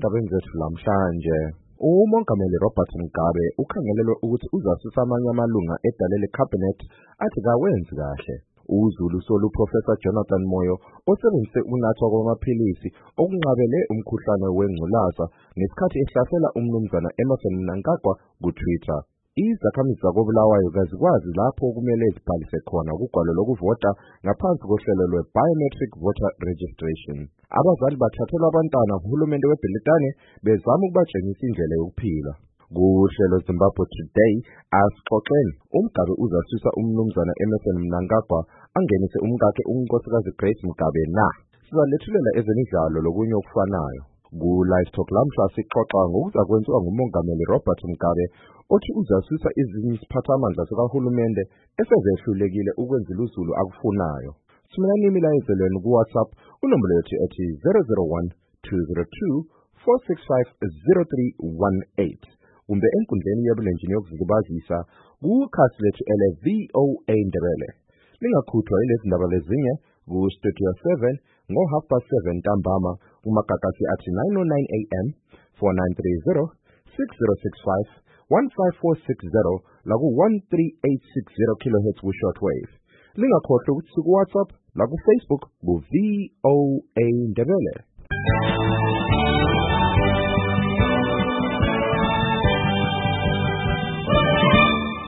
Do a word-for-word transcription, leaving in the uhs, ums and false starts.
endabeni zethu lamhlanje. UMongameli Robert Mugabe ukhangelelwe ukuthi uzasusa amanye amalunga edale leCabinet athi kawenzi kahle. UZulu Solu Professor Jonathan Moyo osebenzise ukunathwa kwamaphilisi okunqabele umkhuhlane wengculaza ngesikhathi ehlasela umnumzana Emmerson Mnangagwa ku-Twitter. Izakhamizi zakoBulawayo kazikwazi lapho kumele zibhalise khona kugwalo lokuvota ngaphansi kohlelo lwe-Biometric Voter Registration. Abazali bathathelwa abantwana nguhulumende weBrithani bezama ukubatshengisa indlela yokuphila. Kuhlelo Zimbabwe Today asixoxeni uMgabe uzasusa umnumzana Emmerson Mnangagwa angenise umkakhe unkosikazi Grace Mugabe na. Sizalethulela ezemidlalo lokunye okufanayo. Ku-Live Talk lamhla sixoxa ngokuzakwenziwa nguMongameli Robert Mugabe othi uzasusa izinye isiphathamandla sikahulumende esezehlulekile ukwenzela uZulu akufunayo. Thumelani imilayezelweni ku-WhatsApp unombolo yethu ethi zero zero one two zero two four six five zero three one eight kumbe enkundleni yebulenjini yokuzilibazisa kukhasi lethu ele V O A Ndebele. Lingakhuthwa yilezi ndaba lezinye ku-Studio seven ngo-half past seven ntambama kumagagasi athi nine oh nine A M, four nine three zero, six zero six five, one five four six zero laku one three eight six zero kilohertz ku-shortwave. Lingakhohlwa ukuthi ku-WhatsApp laku-Facebook ku-V O A Ndebele.